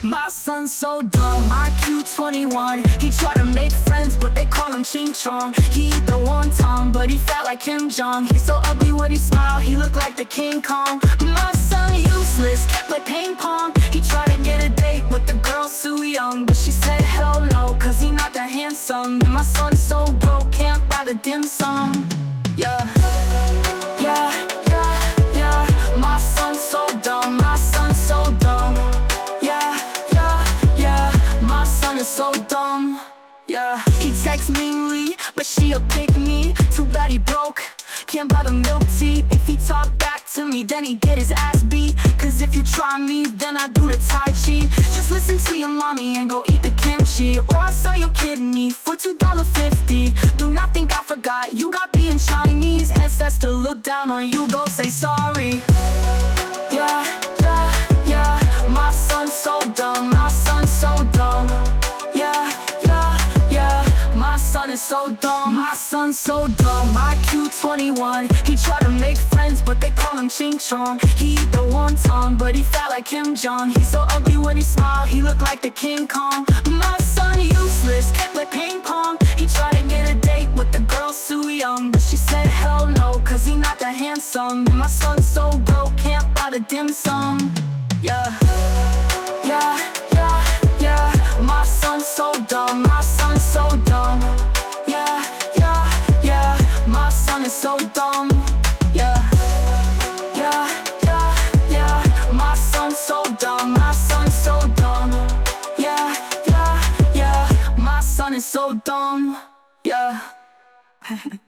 My son's so dumb, IQ 21. He tried to make friends, but they call him Ching Chong. He eat the wonton, but he fat like Kim Jong. He's so ugly when he smile, he look like the King Kong. My son useless, like ping pong. He tried to get a date with the girl Soo Young, but she said hell no, cause he not that handsome. And my son's so broke, can't buy the dim sum. Yeah, yeah, yeah, yeah. My son's so dumb, my son's so dumb. Yeah, yeah, yeah. My son is so dumb. Yeah, he texts meanly, but she'll pick me. Too bad he broke, can't buy the milk tea. If he talk back to me, then he get his ass beat. Cause if you try me, then I do the Tai Chi. Just listen to your mommy and go eat the kimchi, or I'll sell your kidney for $2.50. Do not think I forgot, you got being Chinese ancestor look down on you, go say sorry. Yeah, yeah, yeah. My son's so dumb, my son's so dumb. Yeah, yeah, yeah. My son is so dumb, my son's so dumb. IQ 21. He tried to make friends, but they call him Ching Chong. He eat the wonton, but he fat like Kim Jong. He's so ugly when he smile, he look like the King Kong. My son useless, like ping pong. He tried to get a date with the girl Soo Young, but she said hell no, cause he not that handsome. And my son's so broke, can't buy the dim sum. Yeah, yeah, yeah, yeah. My son's so dumb, my son's so dumb. Yeah, yeah, yeah. My son is so dumb. Yeah, yeah, yeah, yeah. My son's so dumb, my son's so dumb. Yeah, yeah, yeah. My son is so dumb. Yeah.